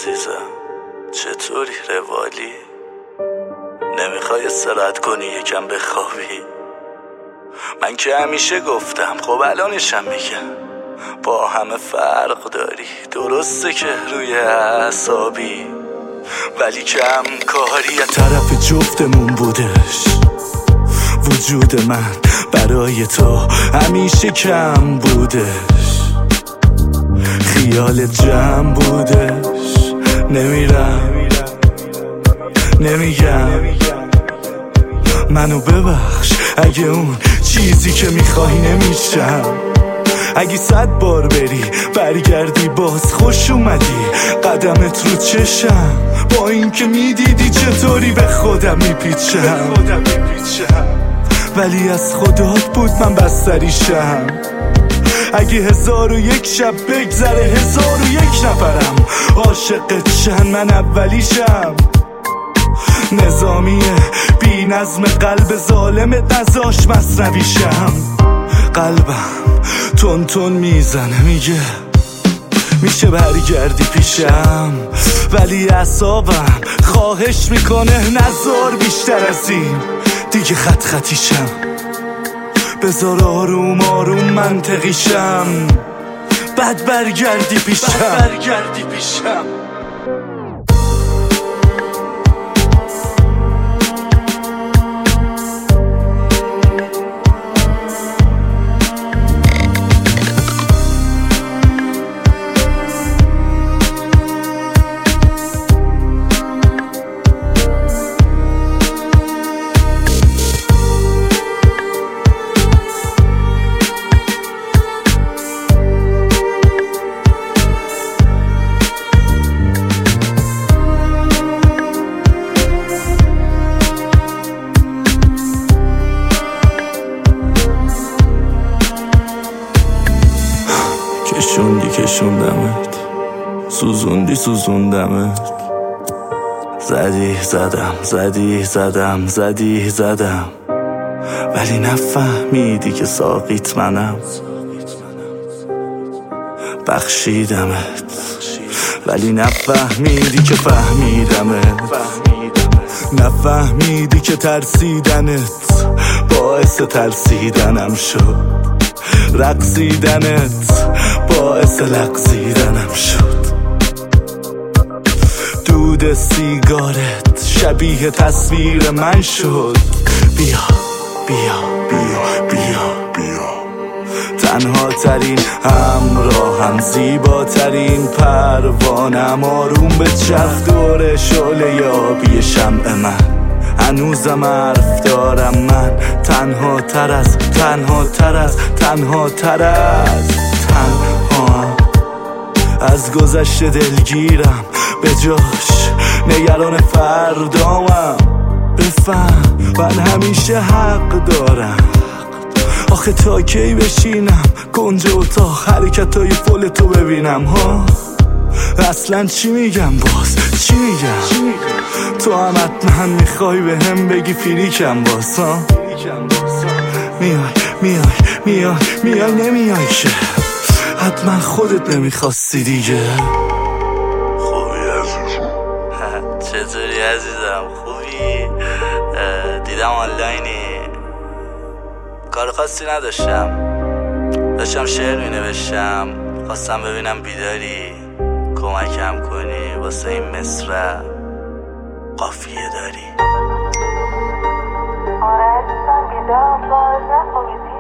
عزیزم، چطوری روالی؟ نمیخوای استراحت کنی یکم بخوابی؟ من که همیشه گفتم، خب الانشم میگم، با همه فرق داری. درسته که روی اعصابی، ولی کم کاری از طرف جفتمون بودش. وجود من برای تو همیشه کم بودش، خیال جمع بودش. نمیرم نمیگم منو ببخش اگه اون چیزی که میخوای نمیشم. اگه 100 بار بری برگردی باز خوش اومدی، قدمت رو چشم، با این که میدیدی چطوری به خودم میپیچم. ولی از خدات بود من بستریشم. اگه 1001 شب بگذره 1001 نفرم عاشقت شن، من اولیشم. نظامیه بی نظم قلب ظالمت نزاش مصنویشم. قلبم تون تون میزنه میگه میشه برگردی پیشم، ولی اعصابم خواهش میکنه نذار بیشتر از این دیگه خط خطیشم. بذار آروم آروم منطقیشم، بعد برگردی پیشم. کشوندمت، سوزوندمت، زدم، ولی نفهمیدی که ساقیت منم. بخشیدمت ولی نفهمیدی که فهمیدمت. نفهمیدی که ترسیدنت باعث ترسیدنم شد، رقصیدنت باعث لغزیدنم شد. دود سیگارت شبیه تصویر من شد. بیا تنها ترین همراهم، زیباترین پروانم، آروم به چرخ دور شعله یابی شمع من. هنوزم حرف دارم من، تنها از گذشته دلگیرم، به جاش نگران فردامم. بفهم من همیشه حق دارم، آخه تا کی بشینم کنج اتاق حرکتای فول تو ببینم ها؟ اصلا چی میگم چی میگم؟ تو هم حتما میخوای به هم بگی فریکم باز ها؟ میای نمیای که حتما خودت نمیخواستی دیگه. خوبی عزیزم؟ چطوری عزیزم؟ خوبی؟ دیدم آنلاینی، کار خاصی نداشتم، داشتم شعر مینوشتم، خواستم ببینم بیداری، کمکم کنی واسه این مصرع قافیه داری. آره عزیزم بیدار باز نخوابیدی